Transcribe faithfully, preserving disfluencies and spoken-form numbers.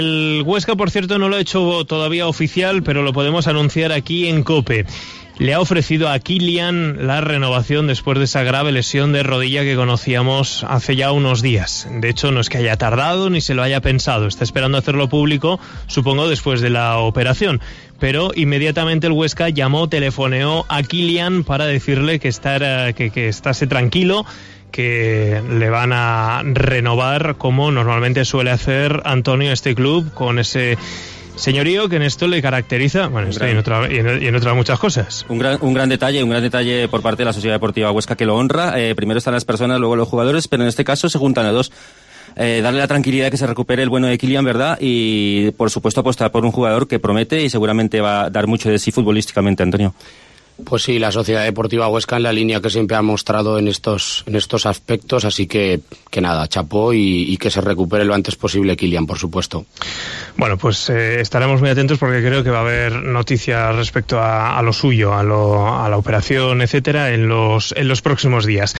El Huesca, por cierto, no lo ha hecho todavía oficial, pero lo podemos anunciar aquí en COPE. Le ha ofrecido a Kylian la renovación después de esa grave lesión de rodilla que conocíamos hace ya unos días. De hecho, no es que haya tardado ni se lo haya pensado. Está esperando hacerlo público, supongo, después de la operación. Pero inmediatamente el Huesca llamó, telefoneó a Kylian para decirle que, estar, que, que estase tranquilo, que le van a renovar como normalmente suele hacer Antonio este club, con ese señorío que en esto le caracteriza, bueno, esto y en, otra, y, en, y en otras muchas cosas. Un gran, un gran detalle, un gran detalle por parte de la Sociedad Deportiva Huesca, que lo honra. Eh, primero están las personas, luego los jugadores, pero en este caso se juntan a dos. Eh, darle la tranquilidad de que se recupere el bueno de Kylian, ¿verdad? Y por supuesto apostar por un jugador que promete y seguramente va a dar mucho de sí futbolísticamente, Antonio. Pues sí, la Sociedad Deportiva Huesca en la línea que siempre ha mostrado en estos en estos aspectos, así que que nada, chapó y, y que se recupere lo antes posible Kylian, por supuesto. Bueno, pues eh, estaremos muy atentos porque creo que va a haber noticias respecto a, a lo suyo, a, lo, a la operación, etcétera, en los en los próximos días.